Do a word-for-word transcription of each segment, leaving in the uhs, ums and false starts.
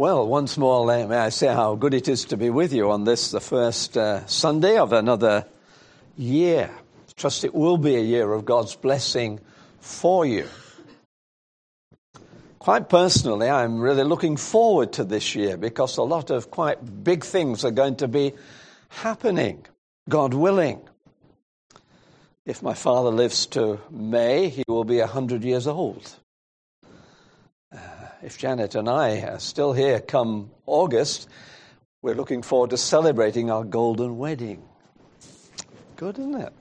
Well, once more, may I say how good it is to be with you on this, the first uh, Sunday of another year. Trust it will be a year of God's blessing for you. Quite personally, I'm really looking forward to this year because a lot of quite big things are going to be happening, God willing. If my father lives to May, he will be one hundred years old. Uh, if Janet and I are still here come August, we're looking forward to celebrating our golden wedding. Good, isn't it?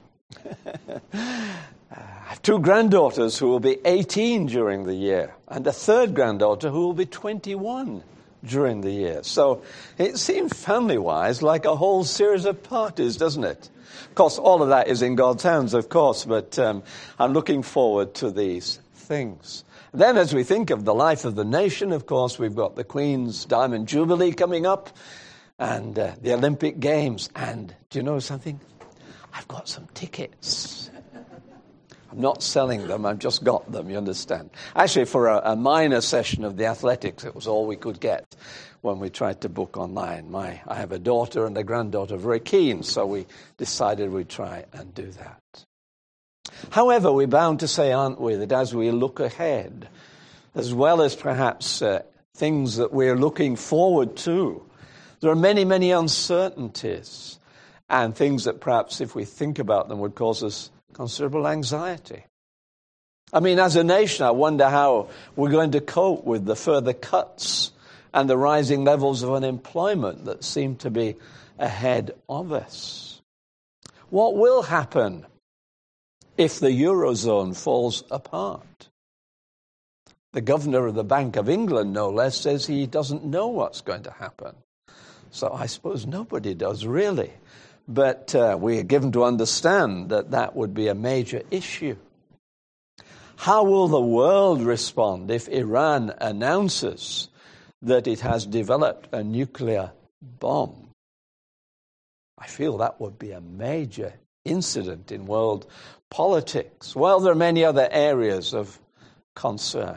I have two granddaughters who will be eighteen during the year, and a third granddaughter who will be twenty-one during the year. So it seems family-wise like a whole series of parties, doesn't it? Of course, all of that is in God's hands, of course, but um, I'm looking forward to these things. Then as we think of the life of the nation, of course, we've got the Queen's Diamond Jubilee coming up, and uh, the Olympic Games. And do you know something? I've got some tickets. I'm not selling them, I've just got them, you understand. Actually, for a, a minor session of the athletics, it was all we could get when we tried to book online. My, I have a daughter and a granddaughter very keen, so we decided we'd try and do that. However, we're bound to say, aren't we, that as we look ahead, as well as perhaps uh, things that we're looking forward to, there are many, many uncertainties and things that perhaps, if we think about them, would cause us considerable anxiety. I mean, as a nation, I wonder how we're going to cope with the further cuts and the rising levels of unemployment that seem to be ahead of us. What will happen if the Eurozone falls apart? The governor of the Bank of England, no less, says he doesn't know what's going to happen. So I suppose nobody does, really. But uh, we are given to understand that that would be a major issue. How will the world respond if Iran announces that it has developed a nuclear bomb? I feel that would be a major incident in world politics. Well, there are many other areas of concern.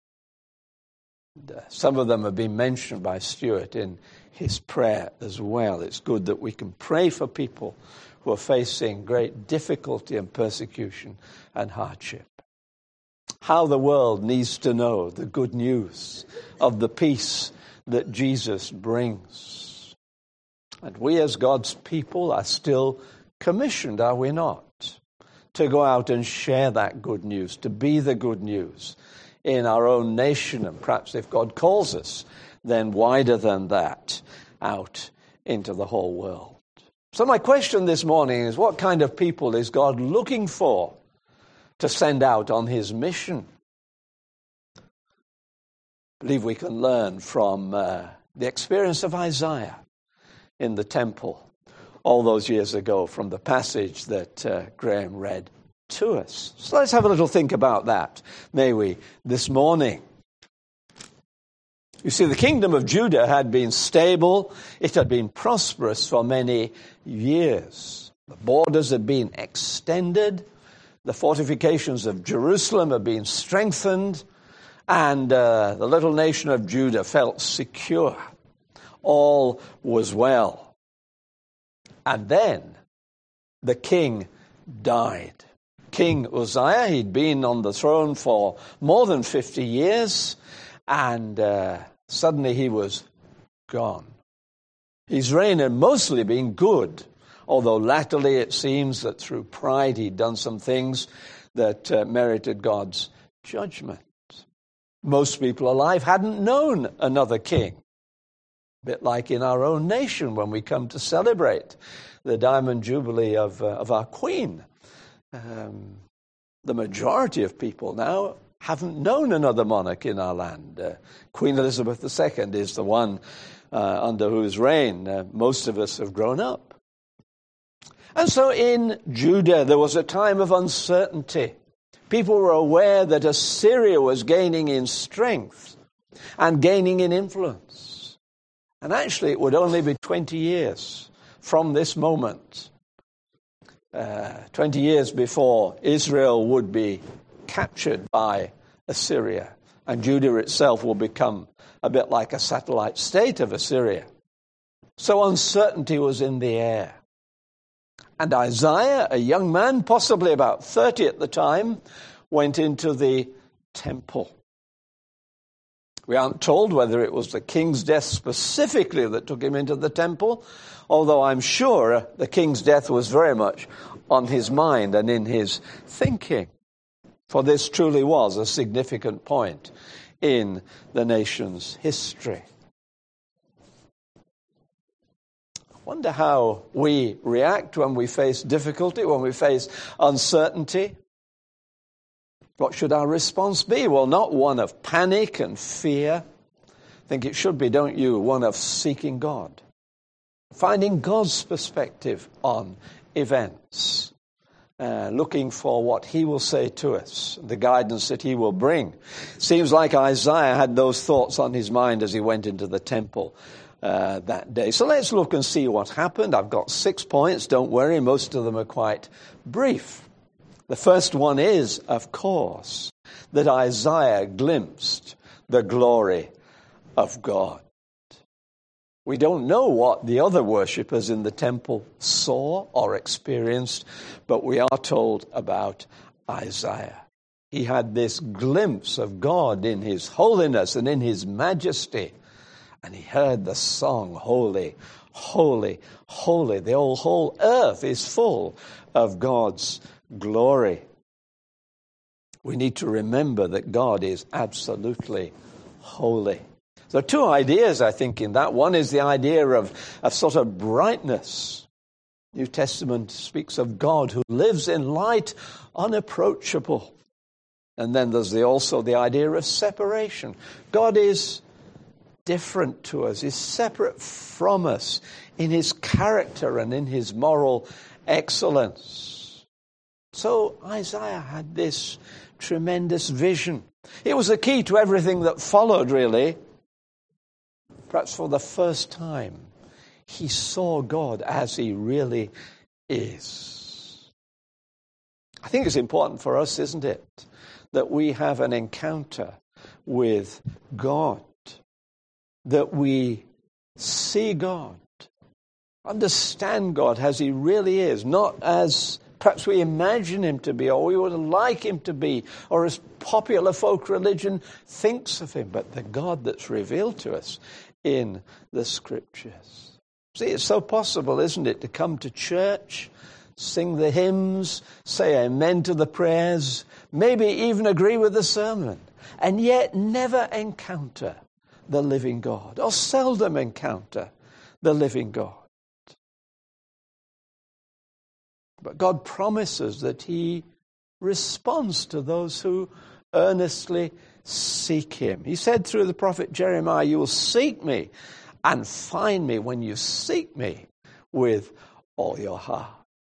Some of them have been mentioned by Stuart in his prayer as well. It's good that we can pray for people who are facing great difficulty and persecution and hardship. How the world needs to know the good news of the peace that Jesus brings. And we as God's people are still commissioned, are we not, to go out and share that good news, to be the good news in our own nation, and perhaps if God calls us, then wider than that, out into the whole world. So my question this morning is, what kind of people is God looking for to send out on his mission? I believe we can learn from uh, the experience of Isaiah in the temple all those years ago, from the passage that uh, Graham read to us. So let's have a little think about that, may we, this morning. You see, the kingdom of Judah had been stable. It had been prosperous for many years. The borders had been extended. The fortifications of Jerusalem had been strengthened. And uh, the little nation of Judah felt secure. All was well. And then the king died. King Uzziah, he'd been on the throne for more than fifty years. And uh, suddenly he was gone. His reign had mostly been good, although latterly it seems that through pride he'd done some things that uh, merited God's judgment. Most people alive hadn't known another king. A bit like in our own nation when we come to celebrate the Diamond Jubilee of, uh, of our Queen. Um, the majority of people now haven't known another monarch in our land. Uh, Queen Elizabeth the Second is the one uh, under whose reign uh, most of us have grown up. And so in Judah there was a time of uncertainty. People were aware that Assyria was gaining in strength and gaining in influence. And actually it would only be twenty years from this moment, uh, twenty years before Israel would be captured by Assyria And Judah itself will become a bit like a satellite state of Assyria. So uncertainty was in the air. And Isaiah, a young man, possibly about thirty at the time, went into the temple. We aren't told whether it was the king's death specifically that took him into the temple, although I'm sure the king's death was very much on his mind and in his thinking. For this truly was a significant point in the nation's history. I wonder how we react when we face difficulty, when we face uncertainty. What should our response be? Well, not one of panic and fear. I think it should be, don't you, one of seeking God. Finding God's perspective on events. Uh, looking for what he will say to us, the guidance that he will bring. Seems like Isaiah had those thoughts on his mind as he went into the temple uh, that day. So let's look and see what happened. I've got six points, don't worry, most of them are quite brief. The first one is, of course, that Isaiah glimpsed the glory of God. We don't know what the other worshippers in the temple saw or experienced, but we are told about Isaiah. He had this glimpse of God in his holiness and in his majesty, and he heard the song, Holy, Holy, Holy. The whole, whole earth is full of God's glory. We need to remember that God is absolutely holy. There are two ideas, I think, in that. One is the idea of, of sort of brightness. New Testament speaks of God who lives in light unapproachable. And then there's the, also the idea of separation. God is different to us, is separate from us in his character and in his moral excellence. So Isaiah had this tremendous vision. It was the key to everything that followed, really. Perhaps for the first time, he saw God as he really is. I think it's important for us, isn't it, that we have an encounter with God, that we see God, understand God as he really is, not as perhaps we imagine him to be, or we would like him to be, or as popular folk religion thinks of him, but the God that's revealed to us in the Scriptures. See, it's so possible, isn't it, to come to church, sing the hymns, say amen to the prayers, maybe even agree with the sermon, and yet never encounter the living God, or seldom encounter the living God. But God promises that he responds to those who earnestly seek him. He said through the prophet Jeremiah, you will seek me and find me when you seek me with all your heart.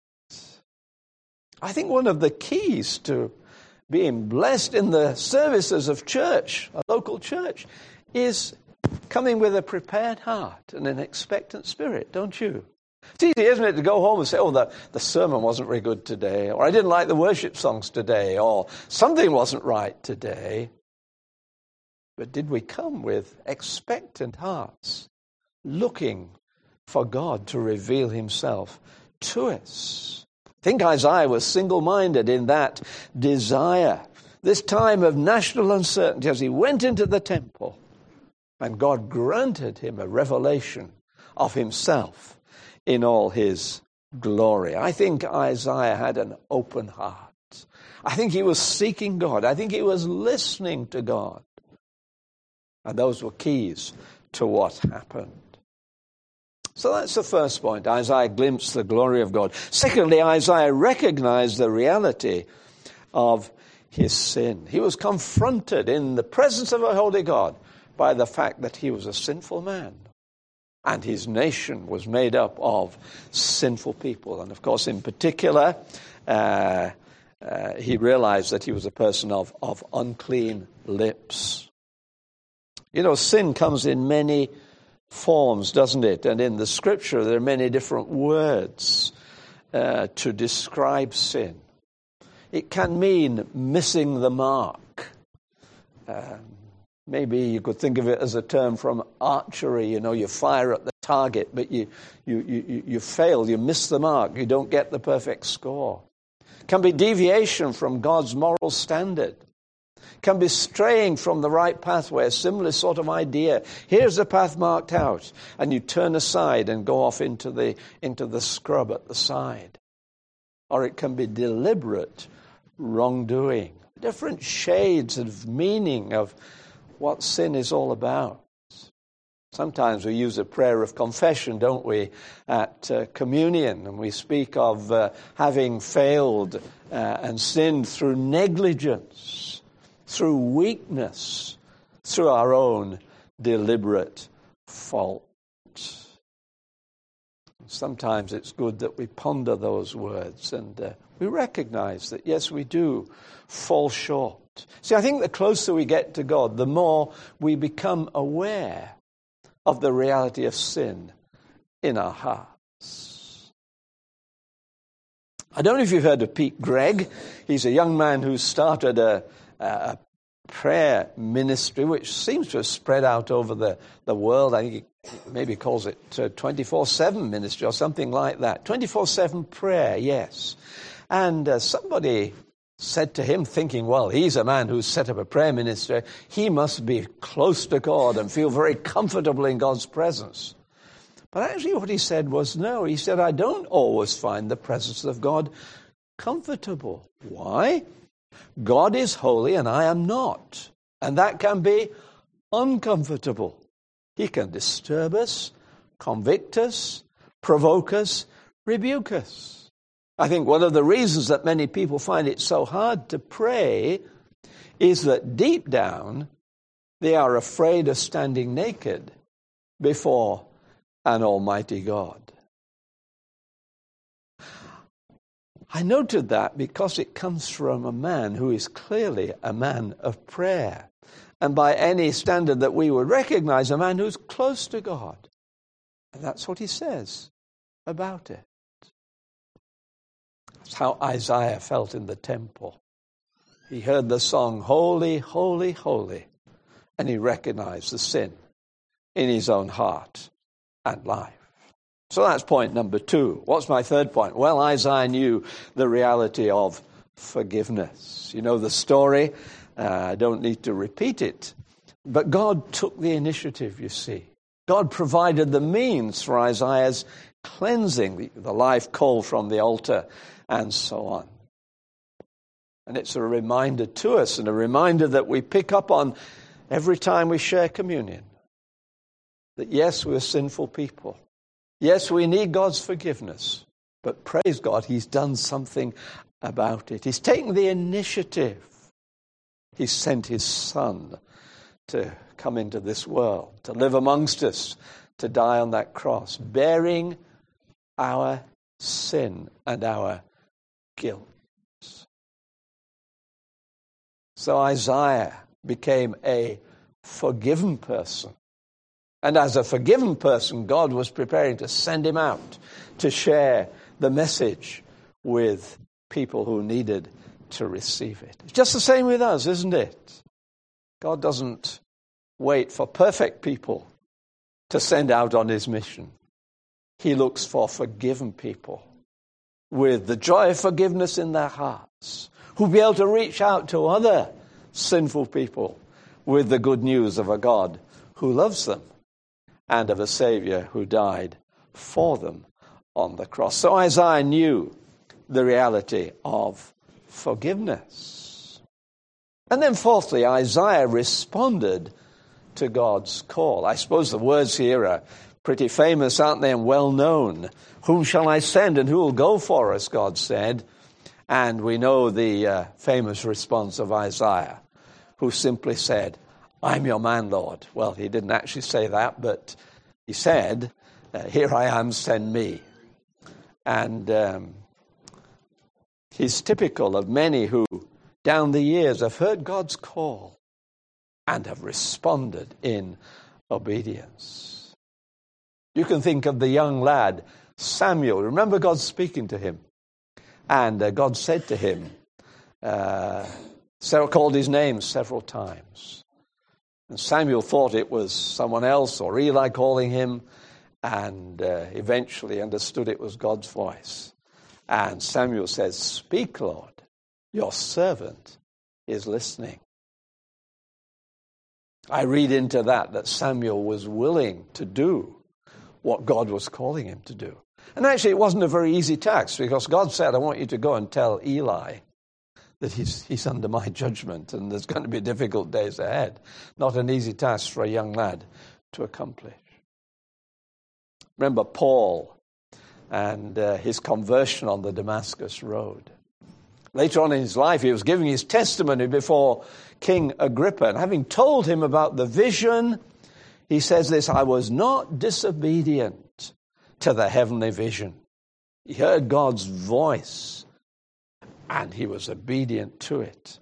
I think one of the keys to being blessed in the services of church, a local church, is coming with a prepared heart and an expectant spirit, don't you? It's easy, isn't it, to go home and say, oh, the, the sermon wasn't very good today, or I didn't like the worship songs today, or something wasn't right today. But did we come with expectant hearts, looking for God to reveal himself to us? I think Isaiah was single-minded in that desire. This time of national uncertainty as he went into the temple, and God granted him a revelation of himself in all his glory. I think Isaiah had an open heart. I think he was seeking God. I think he was listening to God. And those were keys to what happened. So that's the first point. Isaiah glimpsed the glory of God. Secondly, Isaiah recognized the reality of his sin. He was confronted in the presence of a holy God by the fact that he was a sinful man. And his nation was made up of sinful people. And of course, in particular, uh, uh, he realized that he was a person of, of unclean lips. You know, sin comes in many forms, doesn't it? And in the Scripture, there are many different words uh, to describe sin. It can mean missing the mark. Um, Maybe you could think of it as a term from archery. You know, you fire at the target, but you, you, you, you fail, you miss the mark, you don't get the perfect score. It can be deviation from God's moral standard. It can be straying from the right pathway, a similar sort of idea. Here's the path marked out, and you turn aside and go off into the, into the scrub at the side. Or it can be deliberate wrongdoing. Different shades of meaning of what sin is all about. Sometimes we use a prayer of confession, don't we, at uh, communion, and we speak of uh, having failed uh, and sinned through negligence, through weakness, through our own deliberate fault. Sometimes it's good that we ponder those words and uh, we recognize that, yes, we do fall short. See, I think the closer we get to God, the more we become aware of the reality of sin in our hearts. I don't know if you've heard of Pete Greig. He's a young man who started a, a prayer ministry which seems to have spread out over the, the world. I think he maybe calls it uh, twenty-four seven ministry or something like that. twenty-four seven prayer, yes. And uh, somebody said to him, thinking, well, he's a man who's set up a prayer ministry, he must be close to God and feel very comfortable in God's presence. But actually what he said was, no, he said, I don't always find the presence of God comfortable. Why? God is holy and I am not. And that can be uncomfortable. He can disturb us, convict us, provoke us, rebuke us. I think one of the reasons that many people find it so hard to pray is that deep down they are afraid of standing naked before an almighty God. I noted that because it comes from a man who is clearly a man of prayer. And by any standard that we would recognize, a man who's close to God. And that's what he says about it. That's how Isaiah felt in the temple. He heard the song, Holy, Holy, Holy, and he recognized the sin in his own heart and life. So that's point number two. What's my third point? Well, Isaiah knew the reality of forgiveness. You know the story. Uh, I don't need to repeat it. But God took the initiative, you see. God provided the means for Isaiah's cleansing, the, the life call from the altar, and so on. And it's a reminder to us, and a reminder that we pick up on every time we share communion. That yes, we're sinful people. Yes, we need God's forgiveness. But praise God, he's done something about it. He's taken the initiative. He sent his Son to come into this world, to live amongst us, to die on that cross, bearing our sin and our guilt. So Isaiah became a forgiven person. And as a forgiven person, God was preparing to send him out to share the message with people who needed to receive it. It's just the same with us, isn't it? God doesn't wait for perfect people to send out on his mission. He looks for forgiven people with the joy of forgiveness in their hearts, who'll be able to reach out to other sinful people with the good news of a God who loves them and of a Savior who died for them on the cross. So Isaiah knew the reality of forgiveness. And then fourthly, Isaiah responded to God's call. I suppose the words here are pretty famous, aren't they, and well known. Whom shall I send and who will go for us, God said. And we know the uh, famous response of Isaiah, who simply said, I'm your man, Lord. Well, he didn't actually say that, but he said, uh, here I am, send me. And um, he's typical of many who, down the years, have heard God's call and have responded in obedience. You can think of the young lad, Samuel. Remember God speaking to him. And uh, God said to him, uh, Sarah called his name several times. And Samuel thought it was someone else or Eli calling him, and uh, eventually understood it was God's voice. And Samuel says, "Speak, Lord, your servant is listening." I read into that that Samuel was willing to do what God was calling him to do. And actually, it wasn't a very easy task, because God said, "I want you to go and tell Eli that he's, he's under my judgment, and there's going to be difficult days ahead." Not an easy task for a young lad to accomplish. Remember Paul and uh, his conversion on the Damascus Road. Later on in his life, he was giving his testimony before King Agrippa, and having told him about the vision, he says this, "I was not disobedient to the heavenly vision." He heard God's voice, and he was obedient to it.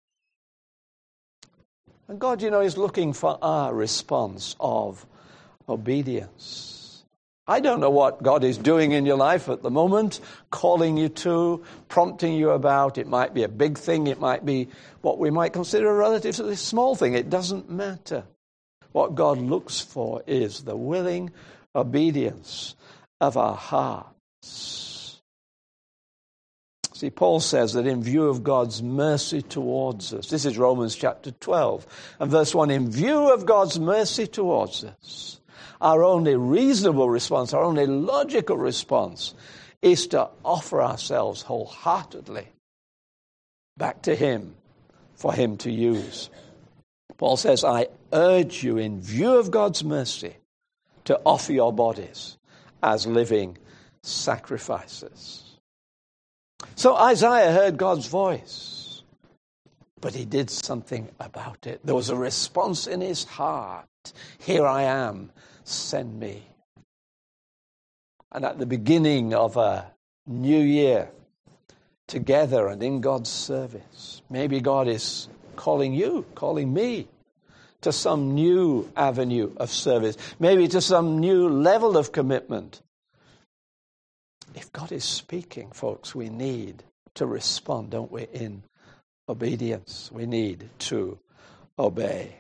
And God, you know, is looking for our response of obedience. I don't know what God is doing in your life at the moment, calling you to, prompting you about. It might be a big thing. It might be what we might consider a relatively small thing. It doesn't matter. What God looks for is the willing obedience of our hearts. See, Paul says that in view of God's mercy towards us, this is Romans chapter twelve, and verse one, in view of God's mercy towards us, our only reasonable response, our only logical response is to offer ourselves wholeheartedly back to him for him to use. Paul says, "I urge you in view of God's mercy to offer your bodies as living sacrifices." So Isaiah heard God's voice, but he did something about it. There was a response in his heart. "Here I am, send me." And at the beginning of a new year, together and in God's service, maybe God is calling you, calling me to some new avenue of service, maybe to some new level of commitment. If God is speaking, folks, we need to respond, don't we, in obedience. We need to obey.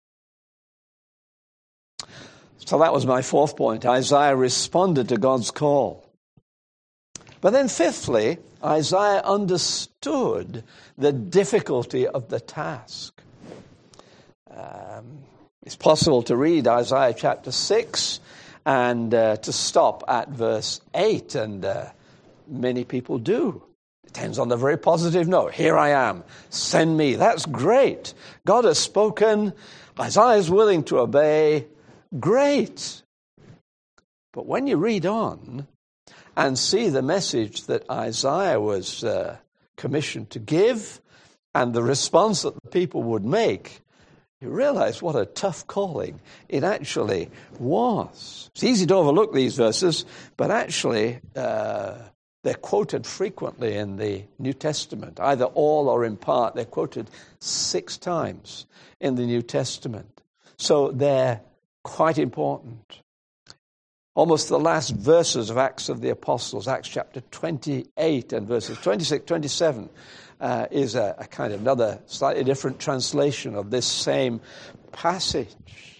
So that was my fourth point. Isaiah responded to God's call. But then fifthly, Isaiah understood the difficulty of the task. Um, it's possible to read Isaiah chapter six and uh, to stop at verse eight, and uh, many people do. It ends on a very positive note. "Here I am, send me." That's great. God has spoken. Isaiah is willing to obey. Great. But when you read on and see the message that Isaiah was uh, commissioned to give and the response that the people would make, you realize what a tough calling it actually was. It's easy to overlook these verses, but actually uh, they're quoted frequently in the New Testament, either all or in part. They're quoted six times in the New Testament. So they're quite important. Almost the last verses of Acts of the Apostles, Acts chapter twenty-eight and verses twenty-six, twenty-seven, uh, is a, a kind of another slightly different translation of this same passage.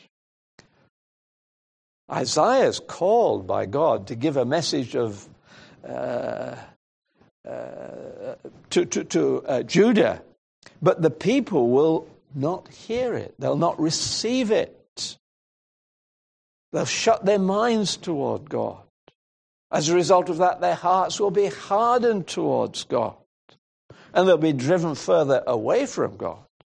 Isaiah is called by God to give a message of uh, uh, to, to, to uh, Judah, but the people will not hear it. They'll not receive it. They'll shut their minds toward God. As a result of that, their hearts will be hardened towards God, and they'll be driven further away from God.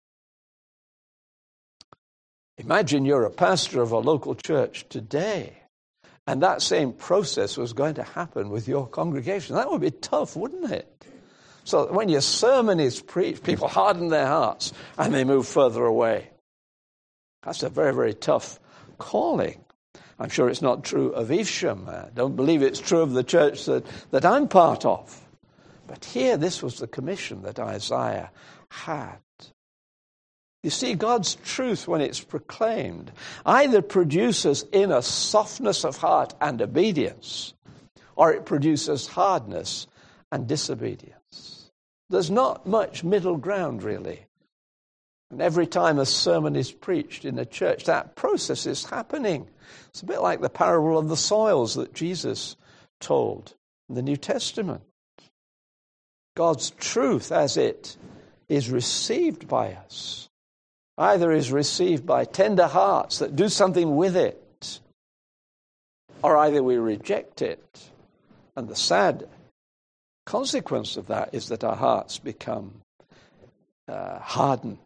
Imagine you're a pastor of a local church today, and that same process was going to happen with your congregation. That would be tough, wouldn't it? So when your sermon is preached, people harden their hearts and they move further away. That's a very, very tough calling. I'm sure it's not true of Evesham. I don't believe it's true of the church that, that I'm part of. But here, this was the commission that Isaiah had. You see, God's truth, when it's proclaimed, either produces in us softness of heart and obedience, or it produces hardness and disobedience. There's not much middle ground, really. And every time a sermon is preached in a church, that process is happening. It's a bit like the parable of the soils that Jesus told in the New Testament. God's truth as it is received by us either is received by tender hearts that do something with it, or either we reject it. And the sad consequence of that is that our hearts become uh, hardened.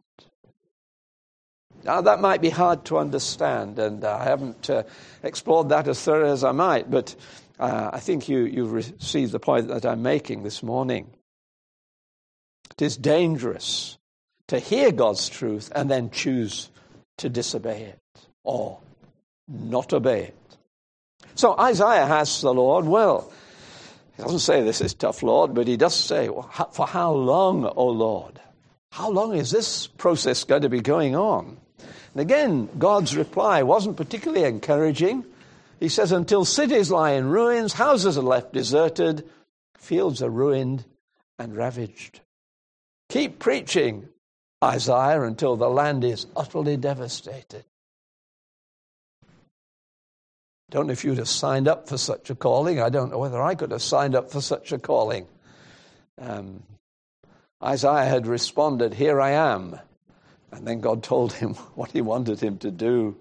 Now, that might be hard to understand, and I haven't uh, explored that as thoroughly as I might, but uh, I think you, you've received the point that I'm making this morning. It is dangerous to hear God's truth and then choose to disobey it or not obey it. So Isaiah asks the Lord, well, he doesn't say this is tough, Lord, but he does say, well, for how long, O Lord? How long is this process going to be going on? And again, God's reply wasn't particularly encouraging. He says, until cities lie in ruins, houses are left deserted, fields are ruined and ravaged. Keep preaching, Isaiah, until the land is utterly devastated. Don't know if you'd have signed up for such a calling. I don't know whether I could have signed up for such a calling. Um, Isaiah had responded, here I am. And then God told him what he wanted him to do.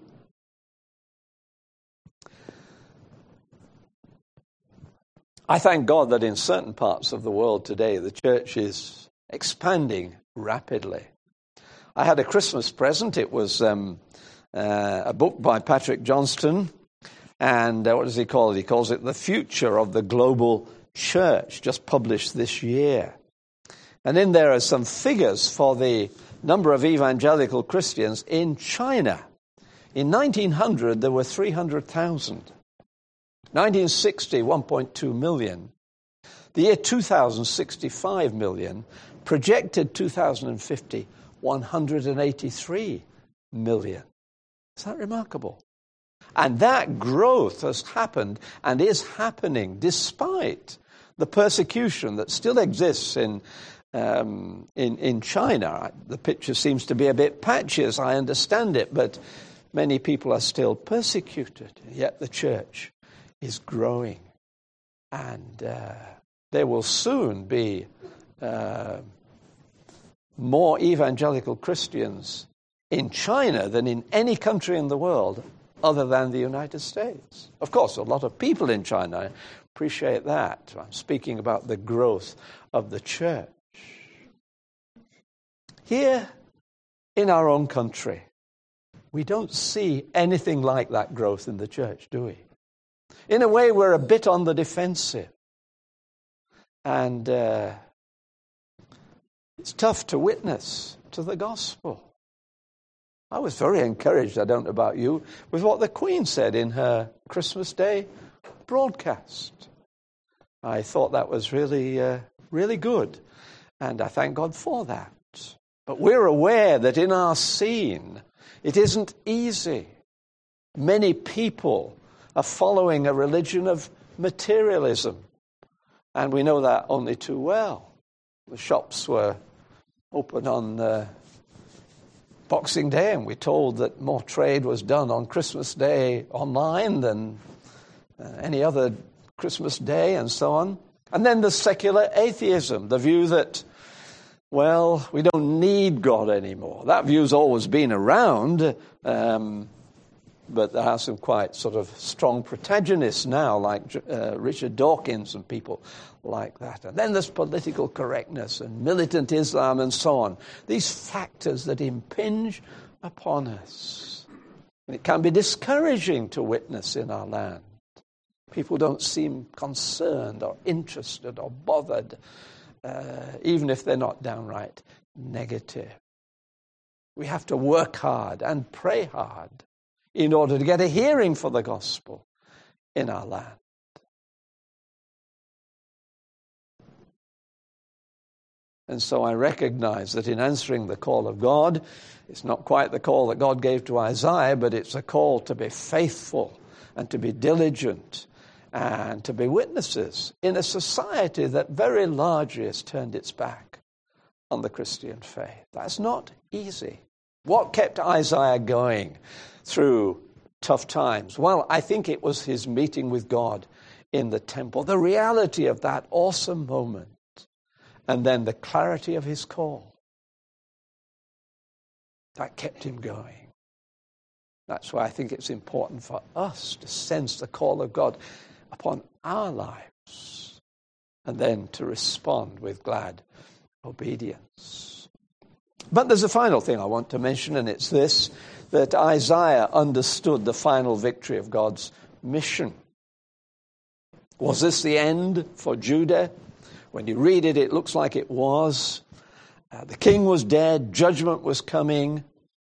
I thank God that in certain parts of the world today, the church is expanding rapidly. I had a Christmas present. It was um, uh, a book by Patrick Johnston. And uh, what does he call it? He calls it The Future of the Global Church, just published this year. And in there are some figures for the number of evangelical Christians in China. In nineteen hundred, there were three hundred thousand. nineteen sixty, one point two million. The year two thousand, sixty-five million. Projected two thousand fifty, one hundred eighty-three million. Is that remarkable? And that growth has happened and is happening despite the persecution that still exists in um, in, in China. The picture seems to be a bit patchy as I understand it, but many people are still persecuted. Yet the church is growing. And uh, there will soon be uh, more evangelical Christians in China than in any country in the world other than the United States. Of course, a lot of people in China, I appreciate that. I'm speaking about the growth of the church. Here in our own country, we don't see anything like that growth in the church, do we? In a way, we're a bit on the defensive. And uh, it's tough to witness to the gospel. I was very encouraged, I don't know about you, with what the Queen said in her Christmas Day broadcast. I thought that was really, uh, really good, and I thank God for that. But we're aware that in our scene, it isn't easy. Many people are following a religion of materialism, and we know that only too well. The shops were open on Uh, Boxing Day, and we're told that more trade was done on Christmas Day online than uh, any other Christmas day, and so on. And then the secular atheism, the view that, well, we don't need God anymore. That view's always been around, um, but there are some quite sort of strong protagonists now, like uh, Richard Dawkins and people like that. And then there's political correctness and militant Islam and so on. These factors that impinge upon us. And it can be discouraging to witness in our land. People don't seem concerned or interested or bothered, uh, even if they're not downright negative. We have to work hard and pray hard in order to get a hearing for the gospel in our land. And so I recognize that in answering the call of God, it's not quite the call that God gave to Isaiah, but it's a call to be faithful and to be diligent and to be witnesses in a society that very largely has turned its back on the Christian faith. That's not easy. What kept Isaiah going through tough times? Well, I think it was his meeting with God in the temple, the reality of that awesome moment, and then the clarity of his call. That kept him going. That's why I think it's important for us to sense the call of God upon our lives and then to respond with glad obedience. But there's a final thing I want to mention, and it's this, that Isaiah understood the final victory of God's mission. Was this the end for Judah? When you read it, it looks like it was. Uh, the king was dead, judgment was coming.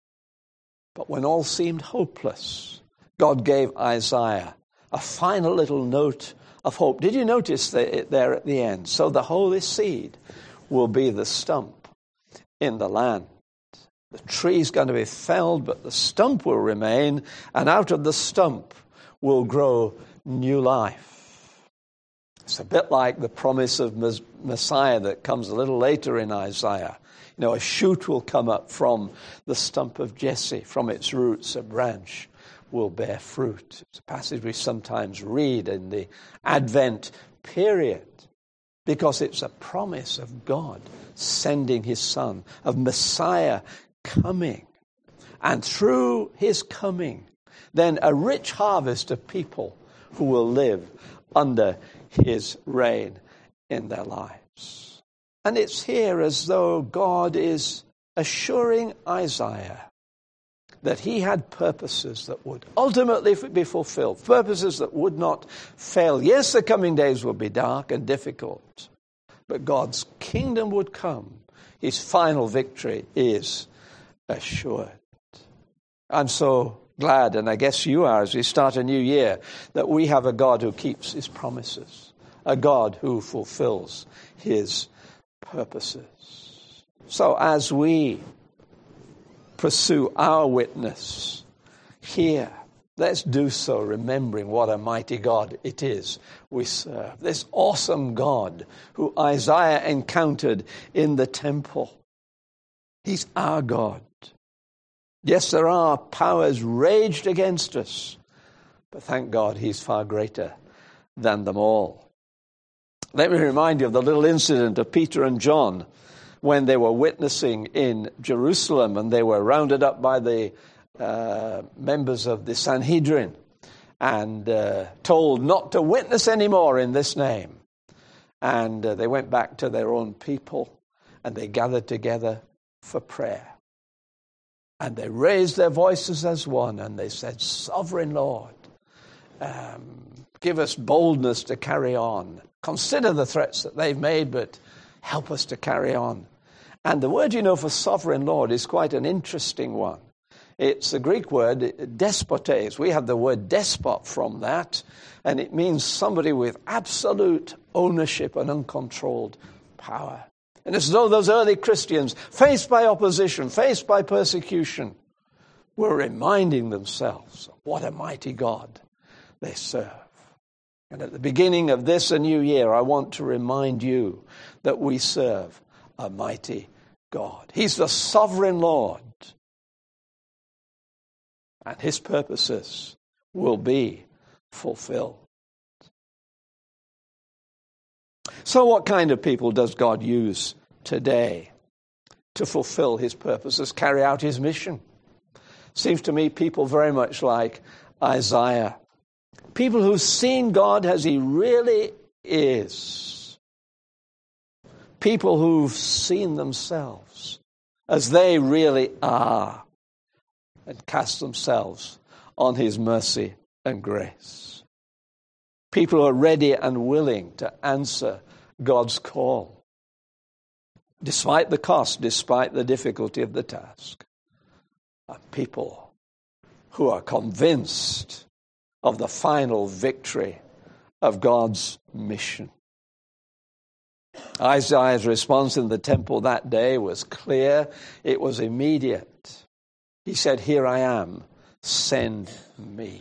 But when all seemed hopeless, God gave Isaiah a final little note of hope. Did you notice that there at the end? So the holy seed will be the stump in the land. The tree's going to be felled, but the stump will remain, and out of the stump will grow new life. It's a bit like the promise of Messiah that comes a little later in Isaiah. You know, a shoot will come up from the stump of Jesse. From its roots, a branch will bear fruit. It's a passage we sometimes read in the Advent period because it's a promise of God sending his Son, of Messiah coming. And through his coming, then a rich harvest of people who will live under his reign in their lives. And it's here as though God is assuring Isaiah that he had purposes that would ultimately be fulfilled, purposes that would not fail. Yes, the coming days will be dark and difficult, but God's kingdom would come. His final victory is assured. I'm so glad, and I guess you are, as we start a new year, that we have a God who keeps his promises, a God who fulfills his purposes. So as we pursue our witness here, let's do so remembering what a mighty God it is we serve. This awesome God who Isaiah encountered in the temple. He's our God. Yes, there are powers raged against us, but thank God he's far greater than them all. Let me remind you of the little incident of Peter and John when they were witnessing in Jerusalem and they were rounded up by the uh, members of the Sanhedrin and uh, told not to witness anymore in this name. And uh, they went back to their own people and they gathered together for prayer. And they raised their voices as one and they said, Sovereign Lord, um, give us boldness to carry on. Consider the threats that they've made, but help us to carry on. And the word, you know, for sovereign Lord is quite an interesting one. It's the Greek word despotes. We have the word despot from that, and it means somebody with absolute ownership and uncontrolled power. And it's as though those early Christians, faced by opposition, faced by persecution, were reminding themselves of what a mighty God they serve. And at the beginning of this a new year, I want to remind you that we serve a mighty God. He's the sovereign Lord. And his purposes will be fulfilled. So what kind of people does God use today to fulfill his purposes, carry out his mission? Seems to me people very much like Isaiah. People who've seen God as he really is. People who've seen themselves as they really are and cast themselves on his mercy and grace. People who are ready and willing to answer God's call, despite the cost, despite the difficulty of the task. And people who are convinced of the final victory of God's mission. Isaiah's response in the temple that day was clear. It was immediate. He said, "Here I am, send me."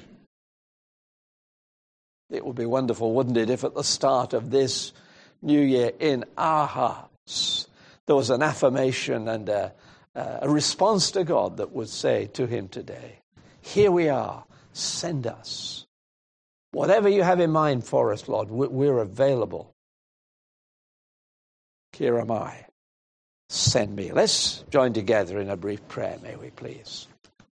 It would be wonderful, wouldn't it, if at the start of this new year in our hearts there was an affirmation and a, uh, a response to God that would say to him today, here we are, send us. Whatever you have in mind for us, Lord, we're available. Here am I. Send me. Let's join together in a brief prayer, may we please.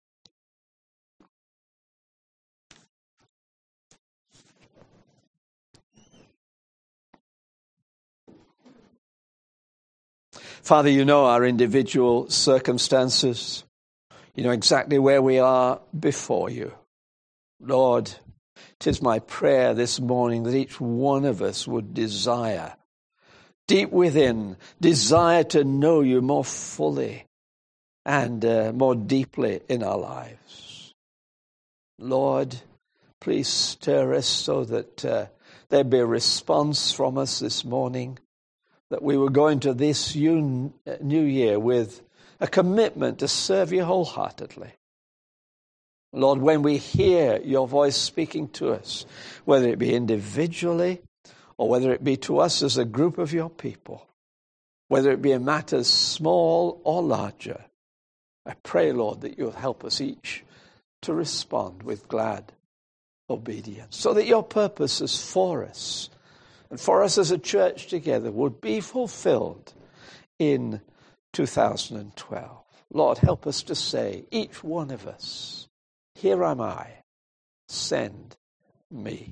Father, you know our individual circumstances. You know exactly where we are before you. Lord, it is my prayer this morning that each one of us would desire, deep within, desire to know you more fully and uh, more deeply in our lives. Lord, please stir us so that uh, there be a response from us this morning, that we will go into this new year with a commitment to serve you wholeheartedly. Lord, when we hear your voice speaking to us, whether it be individually or whether it be to us as a group of your people, whether it be in matters small or larger, I pray, Lord, that you'll help us each to respond with glad obedience, so that your purposes for us and for us as a church together would be fulfilled in two thousand twelve. Lord, help us to say, each one of us, here am I, send me.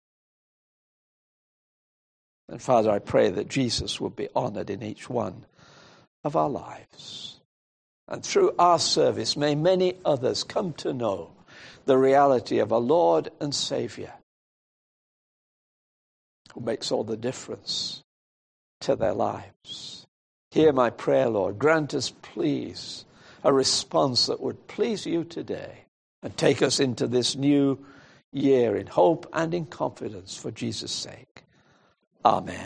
And Father, I pray that Jesus will be honored in each one of our lives. And through our service, may many others come to know the reality of a Lord and Savior who makes all the difference to their lives. Hear my prayer, Lord. Grant us, please, a response that would please you today and take us into this new year in hope and in confidence for Jesus' sake. Amen.